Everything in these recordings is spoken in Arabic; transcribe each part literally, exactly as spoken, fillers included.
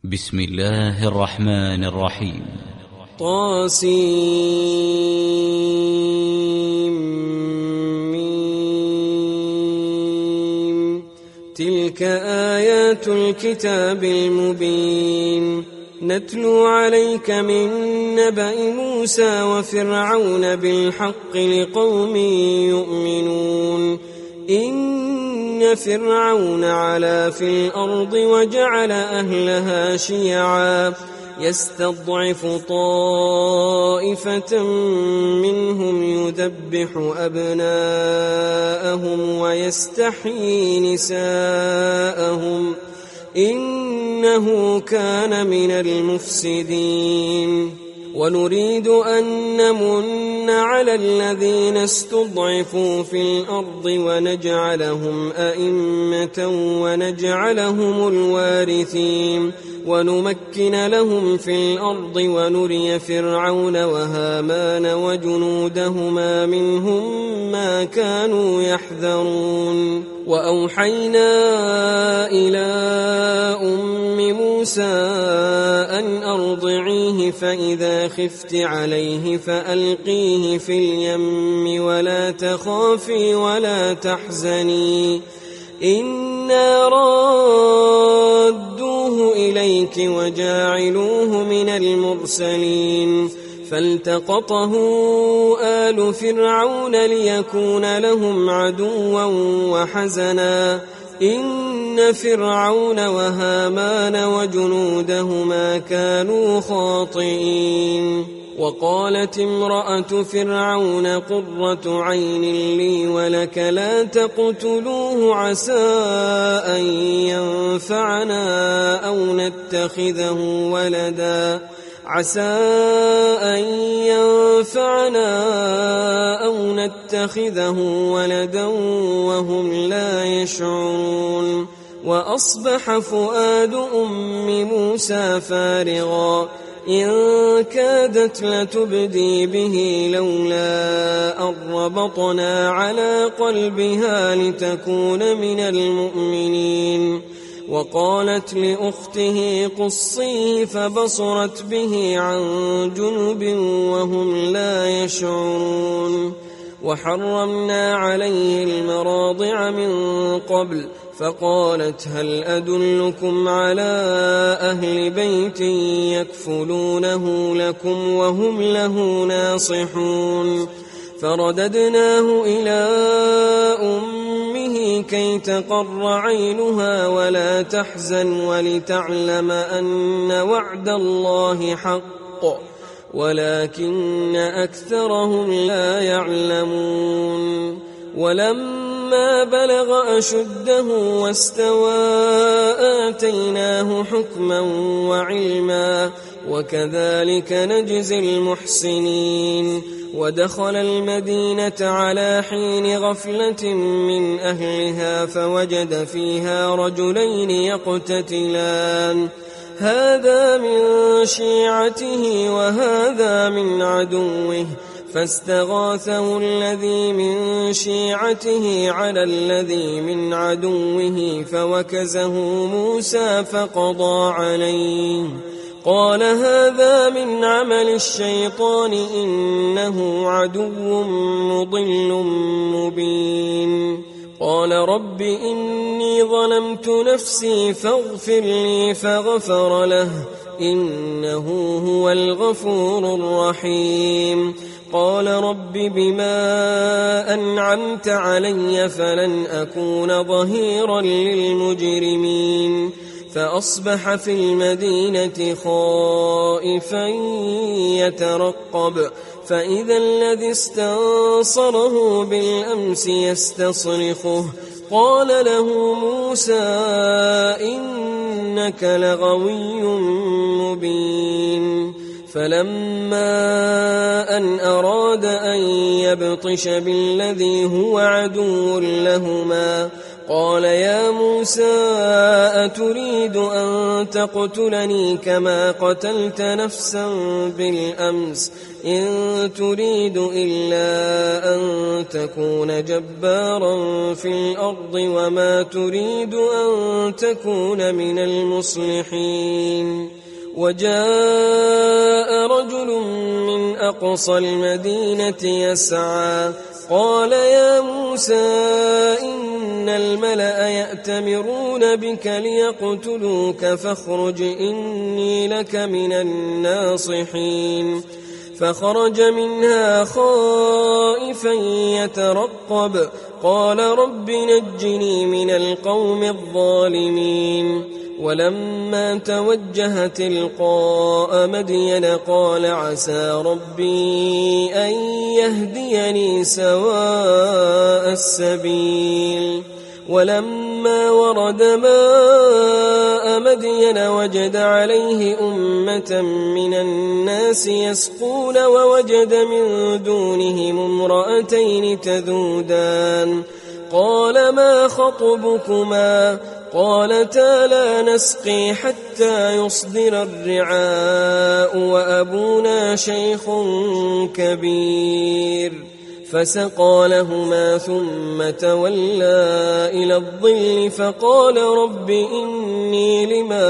بسم الله الرحمن الرحيم. طاسيم. تلك آيات الكتاب المبين نتلو عليك من نبأ موسى وفرعون بالحق لقوم يؤمنون. إن فرعون علا في الأرض وجعل أهلها شيعا يستضعف طائفة منهم يذبح أبناءهم ويستحيي نساءهم إنه كان من المفسدين. ونريد أن نمن على الذين استضعفوا في الأرض ونجعلهم أئمة ونجعلهم الوارثين ونمكن لهم في الأرض ونري فرعون وهامان وجنودهما منهم ما كانوا يحذرون. وأوحينا إلى أم موسى أن أرضعيه فإذا خفت عليه فألقيه في اليم ولا تخافي ولا تحزني إنا رادوه إليك وجاعلوه من المرسلين. فالتقطه آل فرعون ليكون لهم عدوا وحزنا إن فرعون وهامان وجنودهما كانوا خاطئين. وقالت امرأة فرعون قرة عين لي ولك لا تقتلوه عسى أن ينفعنا أو نتخذه ولدا عسى أن ينفعنا أو نتخذه ولدا وهم لا يشعرون. وأصبح فؤاد أم موسى فارغا إن كادت لتبدي به لولا أن ربطنا على قلبها لتكون من المؤمنين. وقالت لأخته قصيه فبصرت به عن جنب وهم لا يشعرون. وحرمنا عليه المراضع من قبل فقالت هل أدلكم على أهل بيت يكفلونه لكم وهم له ناصحون. فرددناه إلى أمه كي تقر عينها ولا تحزن ولتعلم أن وعد الله حق ولكن أكثرهم لا يعلمون. ولما بلغ أشده واستوى آتيناه حكما وعلما وكذلك نجزي المحسنين. ودخل المدينة على حين غفلة من أهلها فوجد فيها رجلين يقتتلان هذا من شيعته وهذا من عدوه فاستغاثه الذي من شيعته على الذي من عدوه فوكزه موسى فقضى عليه قال هذا من عمل الشيطان إنه عدو مضل مبين. قال رب إني ظلمت نفسي فاغفر لي فغفر له إنه هو الغفور الرحيم. قال رب بما أنعمت علي فلن أكون ظهيرا للمجرمين. فأصبح في المدينة خائفا يترقب فإذا الذي استنصره بالأمس يستصرخه قال له موسى إنك لغوي مبين. فلما أن أراد أن يبطش بالذي هو عدو لهما قال يا موسى أتريد أن تقتلني كما قتلت نفسا بالأمس إن تريد إلا أن تكون جبارا في الأرض وما تريد أن تكون من المصلحين. وجاء رجل من أقصى المدينة يسعى قال يا موسى إن الملأ يأتمرون بك ليقتلوك فاخرج إني لك من الناصحين. فخرج منها خائفا يترقب قال رب نجني من القوم الظالمين. ولما توجه تلقاء مدين قال عسى ربي أن يهديني سواء السبيل. ولما ورد ماء مدين وجد عليه أمة من الناس يسقون ووجد من دونهم امرأتين تذودان قال ما خطبكما قالتا لا نسقي حتى يصدر الرعاء وأبونا شيخ كبير. فسقى لهما ثم تولى إلى الظل فقال رب إني لما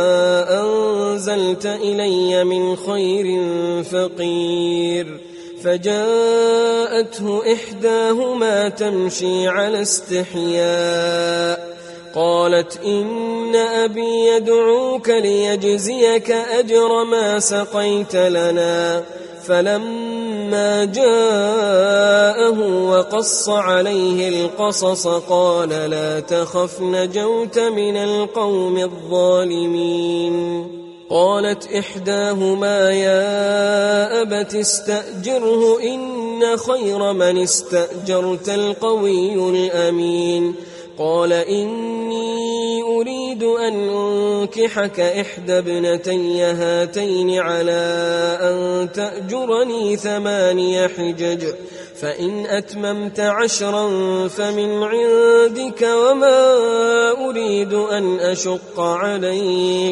أنزلت إلي من خير فقير. فجاءته إحداهما تمشي على استحياء قالت إن أبي يدعوك ليجزيك أجر ما سقيت لنا. فلما جاءه وقص عليه القصص قال لا تخف نجوت من القوم الظالمين. قالت إحداهما يا أبت استأجره إن خير من استأجرت القوي الأمين. قال إني أريد أن أنكحك إحدى ابنتي هاتين على أن تأجرني ثماني حجج فإن أتممت عشرا فمن عندك وما أريد أن أشق عليك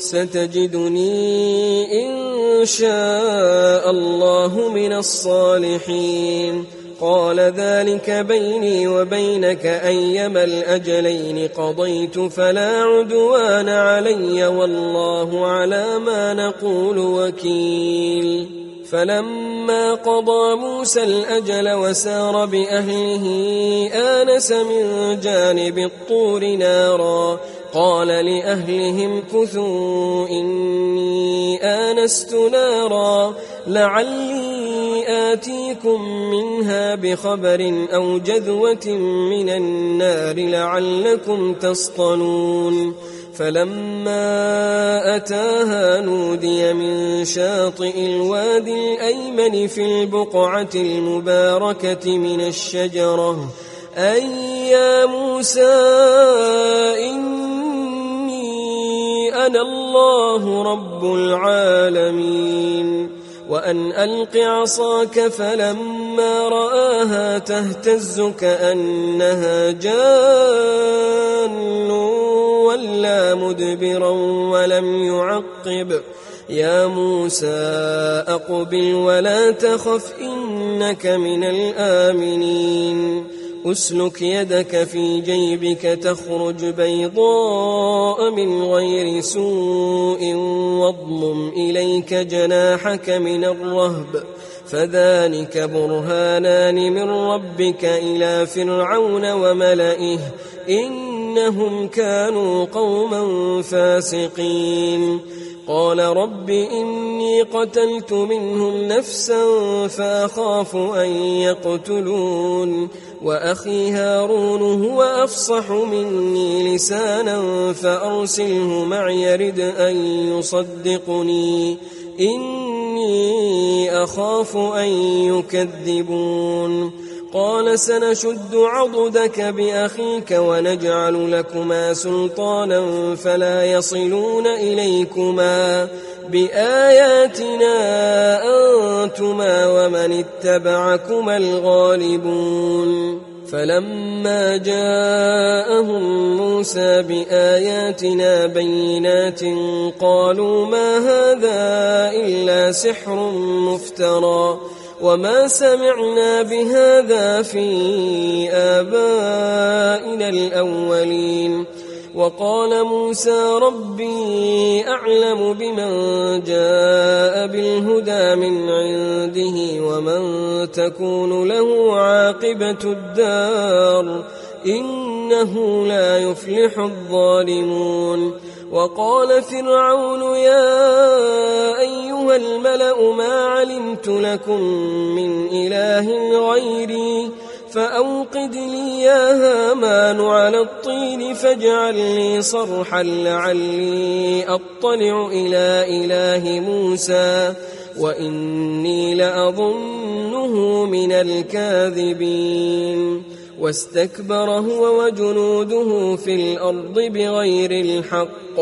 ستجدني إن شاء الله من الصالحين. قال ذلك بيني وبينك أيما الأجلين قضيت فلا عدوان علي والله على ما نقول وكيل. فلما قضى موسى الأجل وسار بأهله آنس من جانب الطور نارا قال لأهلهم كثوا إني آنست نارا لعلي آتيكم منها بخبر أو جذوة من النار لعلكم تصطلون. فلما أتاها نودي من شاطئ الوادي الأيمن في البقعة المباركة من الشجرة أي يا موسى إني أنا الله رب العالمين. وأن ألق عصاك فلما رآها تهتز كأنها جان ولا مدبرا ولم يعقب. يا موسى أقبل ولا تخف إنك من الآمنين. أسلك يدك في جيبك تخرج بيضاء من غير سوء واضمم إليك جناحك من الرهب فذلك برهانان من ربك إلى فرعون وملئه إنهم كانوا قوما فاسقين. قال رب إني قتلت منهم نفسا فأخاف أن يقتلون وأخي هارون هو أفصح مني لسانا فأرسله معي يرد أن يصدقني إني أخاف أن يكذبون. قال سنشد عضدك بأخيك ونجعل لكما سلطانا فلا يصلون إليكما بآياتنا أنتما ومن اتبعكما الغالبون. فلما جاءهم موسى بآياتنا بينات قالوا ما هذا إلا سحر مفترى وما سمعنا بهذا في آبائنا الأولين. وقال موسى ربي أعلم بمن جاء بالهدى من عنده ومن تكون له عاقبة الدار إنه لا يفلح الظالمون. وقال فرعون يا أيها الملأ ما علمت لكم من إله غيري فأوقد لي يا هامان على الطين فاجعل لي صرحا لعلي أطلع إلى إله موسى وإني لأظنه من الكاذبين. واستكبر هو وجنوده في الأرض بغير الحق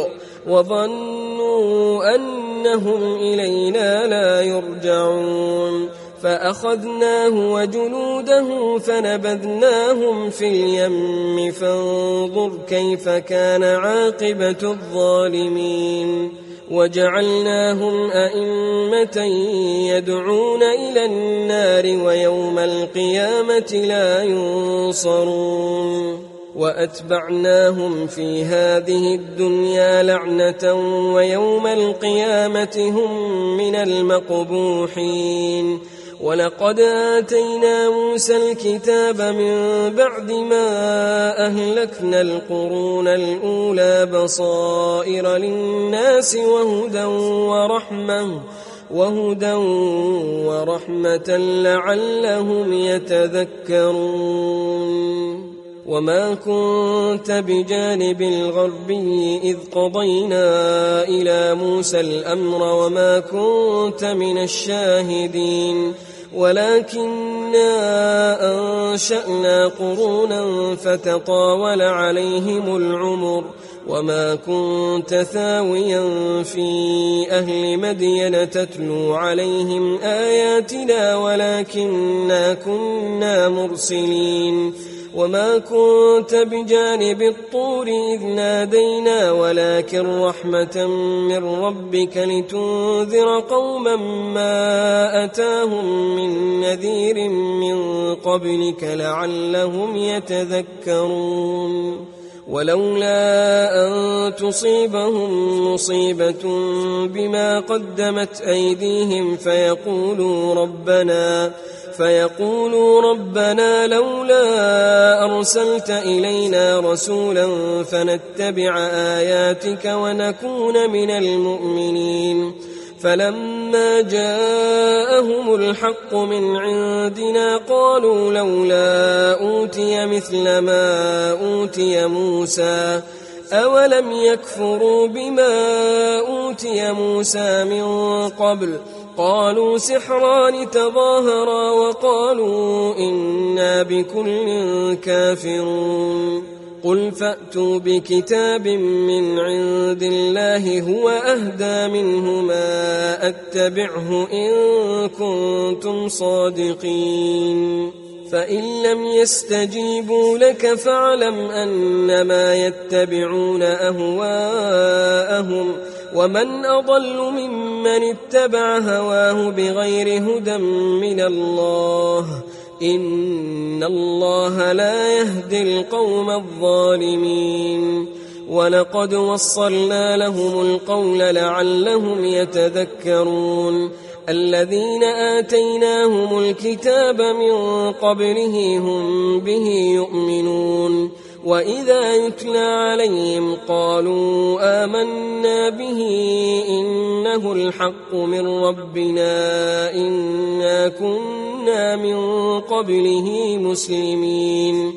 وظنوا أنهم إلينا لا يرجعون فأخذناه وجنوده فنبذناهم في اليم فانظر كيف كان عاقبة الظالمين. وجعلناهم أئمة يدعون إلى النار ويوم القيامة لا ينصرون. وأتبعناهم في هذه الدنيا لعنة ويوم القيامة هم من المقبوحين. ولقد آتينا موسى الكتاب من بعد ما أهلكنا القرون الأولى بصائر للناس وهدى ورحمة وهدى ورحمة لعلهم يتذكرون. وما كنت بجانب الغربي إذ قضينا إلى موسى الأمر وما كنت من الشاهدين ولكننا أنشأنا قرونا فتطاول عليهم العمر وما كنت ثاويا في أهل مدين تتلو عليهم آياتنا ولكننا كنا مرسلين. وما كنت بجانب الطور إذ نادينا ولكن رحمة من ربك لتنذر قوما ما أتاهم من نذير من قبلك لعلهم يتذكرون. ولولا أن تصيبهم مصيبة بما قدمت أيديهم فيقولوا ربنا فيقولوا ربنا لولا أرسلت إلينا رسولا فنتبع آياتك ونكون من المؤمنين. فلما جاءهم الحق من عندنا قالوا لولا أوتي مثل ما أوتي موسى أولم يكفروا بما أوتي موسى من قبل قالوا سحران تظاهرا وقالوا إنا بكل كافرون. قل فأتوا بكتاب من عند الله هو أهدى منهما أتبعه إن كنتم صادقين. فإن لم يستجيبوا لك فاعلم أنما يتبعون أهواءهم ومن أضل ممن اتبع هواه بغير هدى من الله إن الله لا يهدي القوم الظالمين. ولقد وصلنا لهم القول لعلهم يتذكرون. الذين آتيناهم الكتاب من قبله هم به يؤمنون وإذا يتلى عليهم قالوا آمنا به إنه الحق من ربنا إنا كنا من قبله مسلمين.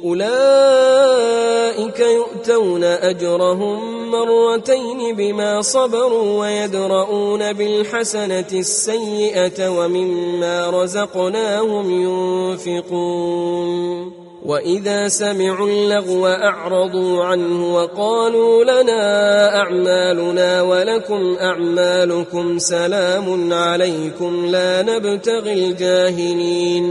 أولئك يؤتون أجرهم مرتين بما صبروا ويدرؤون بالحسنة السيئة ومما رزقناهم ينفقون. وإذا سمعوا اللغو أعرضوا عنه وقالوا لنا أعمالنا ولكم أعمالكم سلام عليكم لا نبتغي الجاهلين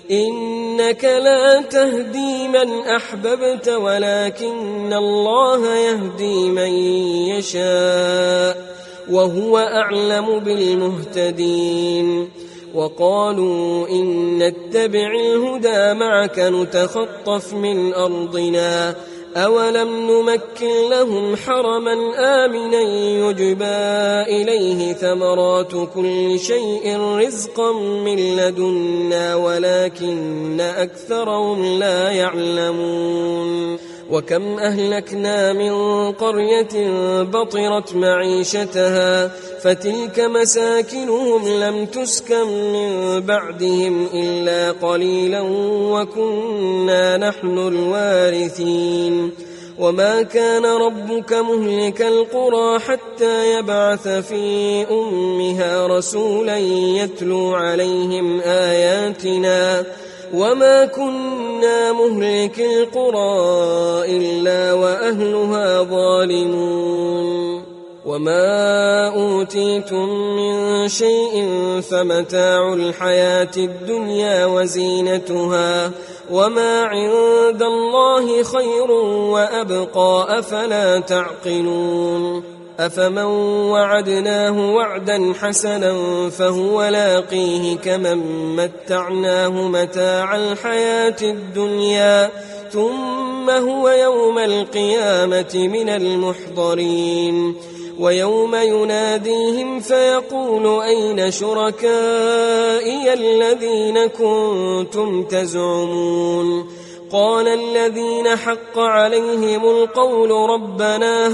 إنك لا تهدي من أحببت ولكن الله يهدي من يشاء وهو أعلم بالمهتدين. وقالوا إن نتبع الهدى معك نتخطف من أرضنا أولم نمكن لهم حرما آمنا يجبى إليه ثمرات كل شيء رزقا من لدنا ولكن أكثرهم لا يعلمون. وكم أهلكنا من قرية بطرت معيشتها فتلك مساكنهم لم تسكن من بعدهم إلا قليلا وكنا نحن الوارثين. وما كان ربك مهلك القرى حتى يبعث في أمها رسولا يتلو عليهم آياتنا وما كنا مهلك القرى إلا وأهلها ظالمون. وما أوتيتم من شيء فمتاع الحياة الدنيا وزينتها وما عند الله خير وأبقى أفلا تعقلون. أفمن وعدناه وعدا حسنا فهو لاقيه كمن متعناه متاع الحياة الدنيا ثم هو يوم القيامة من المحضرين. ويوم يناديهم فيقول أين شركائي الذين كنتم تزعمون قال الذين حق عليهم القول ربنا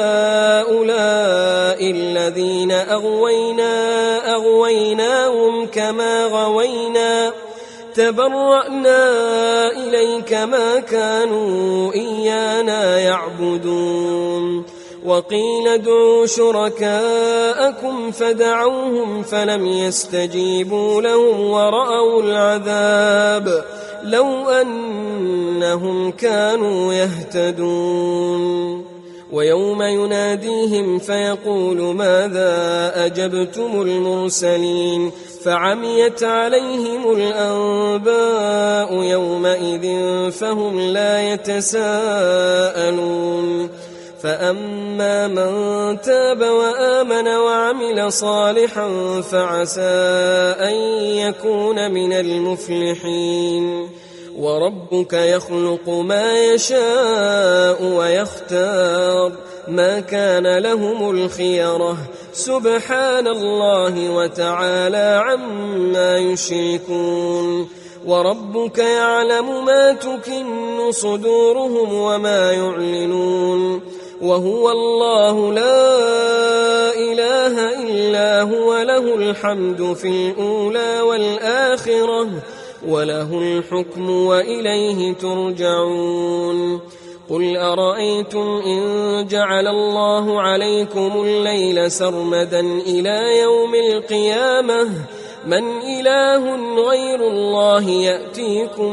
هؤلاء الذين أغوينا أغويناهم كما غوينا تبرأنا إليك ما كانوا إيانا يعبدون. وقيل ادعوا شركاءكم فدعوهم فلم يستجيبوا لهم ورأوا العذاب لو أنهم كانوا يهتدون. ويوم يناديهم فيقول ماذا أجبتم المرسلين فعميت عليهم الأنباء يومئذ فهم لا يتساءلون. فأما من تاب وآمن وعمل صالحا فعسى أن يكون من المفلحين. وربك يخلق ما يشاء ويختار ما كان لهم الخيرة سبحان الله وتعالى عما يشركون. وربك يعلم ما تكن صدورهم وما يعلنون وهو الله لا إله إلا هو له الحمد في الأولى والآخرة وله الحكم وإليه ترجعون. قل أرأيتم إن جعل الله عليكم الليل سرمدا إلى يوم القيامة من إله غير الله يأتيكم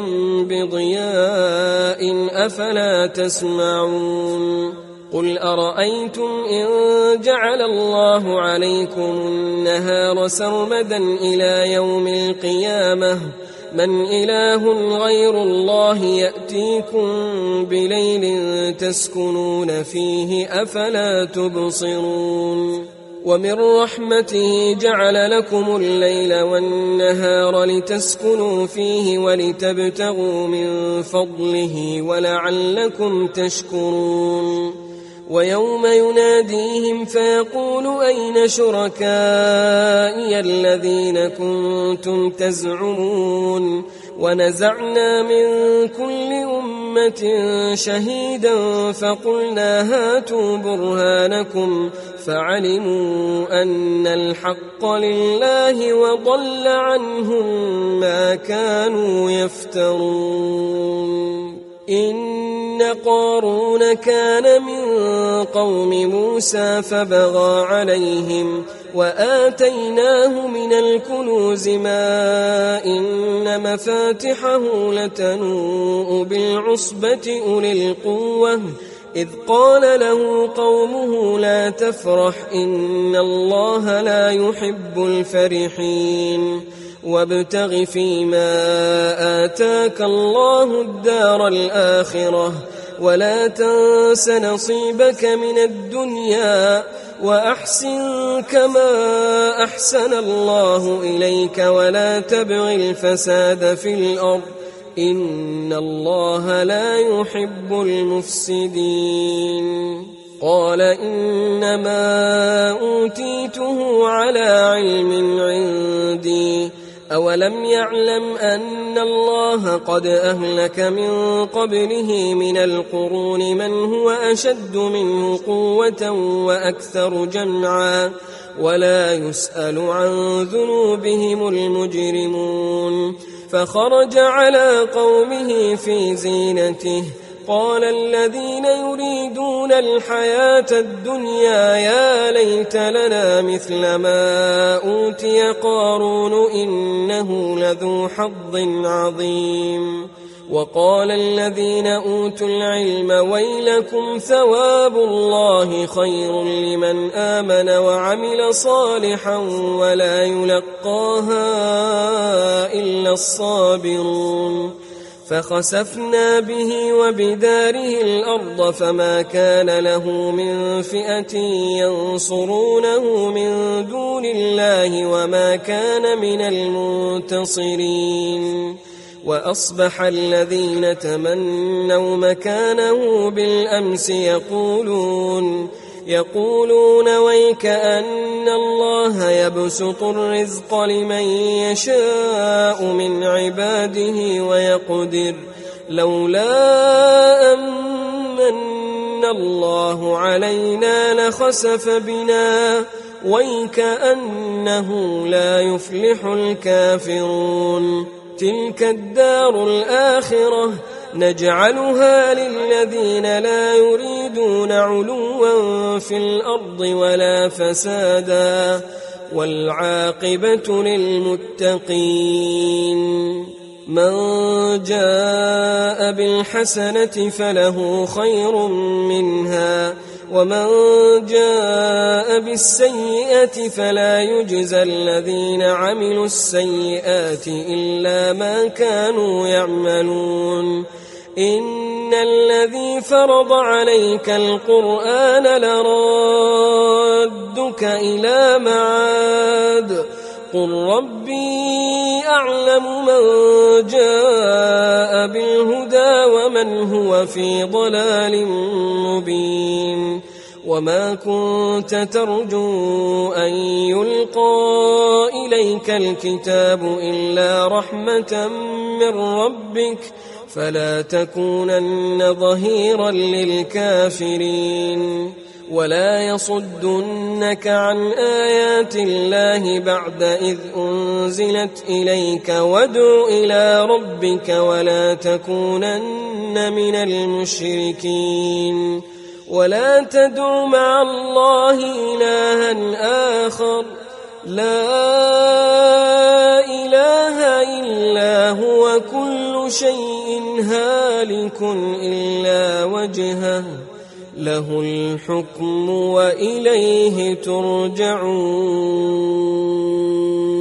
بضياء أفلا تسمعون. قل أرأيتم إن جعل الله عليكم النهار سرمدا إلى يوم القيامة من إله غير الله يأتيكم بليل تسكنون فيه أفلا تبصرون. ومن رحمته جعل لكم الليل والنهار لتسكنوا فيه ولتبتغوا من فضله ولعلكم تشكرون. ويوم يناديهم فيقول أين شركائي الذين كنتم تزعمون ونزعنا من كل أمة شهيدا فقلنا هاتوا برهانكم فعلموا أن الحق لله وضل عنهم ما كانوا يفترون. إن قارون كان من قوم موسى فبغى عليهم وآتيناه من الكنوز ما إن مفاتحه لتنوء بالعصبة أولي القوة إذ قال له قومه لا تفرح إن الله لا يحب الفرحين. وابتغ فيما آتاك الله الدار الآخرة ولا تنس نصيبك من الدنيا وأحسن كما أحسن الله إليك ولا تبغ الفساد في الأرض إن الله لا يحب المفسدين. قال إنما أوتيته على علم عندي أولم يعلم أن الله قد أهلك من قبله من القرون من هو أشد منه قوة وأكثر جمعا ولا يسأل عن ذنوبهم المجرمون. فخرج على قومه في زينته قال الذين يريدون الحياة الدنيا يا ليت لنا مثل ما أوتي قارون إنه لذو حظ عظيم. وقال الذين أوتوا العلم ويلكم ثواب الله خير لمن آمن وعمل صالحا ولا يلقاها إلا الصابرون. فخسفنا به وبداره الأرض فما كان له من فئة ينصرونه من دون الله وما كان من المنتصرين. وأصبح الذين تمنوا مكانه بالأمس يقولون يقولون ويك أن الله يبسط الرزق لمن يشاء من عباده ويقدر لولا أمن الله علينا لخسف بنا ويك أنه لا يفلح الكافرون. تلك الدار الآخرة نجعلها للذين لا يريدون علوا في الأرض ولا فسادا والعاقبة للمتقين. من جاء بالحسنة فله خير منها ومن جاء بالسيئة فلا يجزى الذين عملوا السيئات إلا ما كانوا يعملون. إن الذي فرض عليك القرآن لرادك إلى معاد قل ربي أعلم من جاء بالهدى ومن هو في ضلال مبين. وما كنت ترجو أن يلقى إليك الكتاب إلا رحمة من ربك فلا تكونن ظهيرا للكافرين. ولا يصدنك عن آيات الله بعد إذ أنزلت إليك وادع إلى ربك ولا تكونن من المشركين. ولا تدع مع الله إلها آخر لا إله إلا هو كل شيء هالك إلا وجهه له الحكم وإليه ترجعون.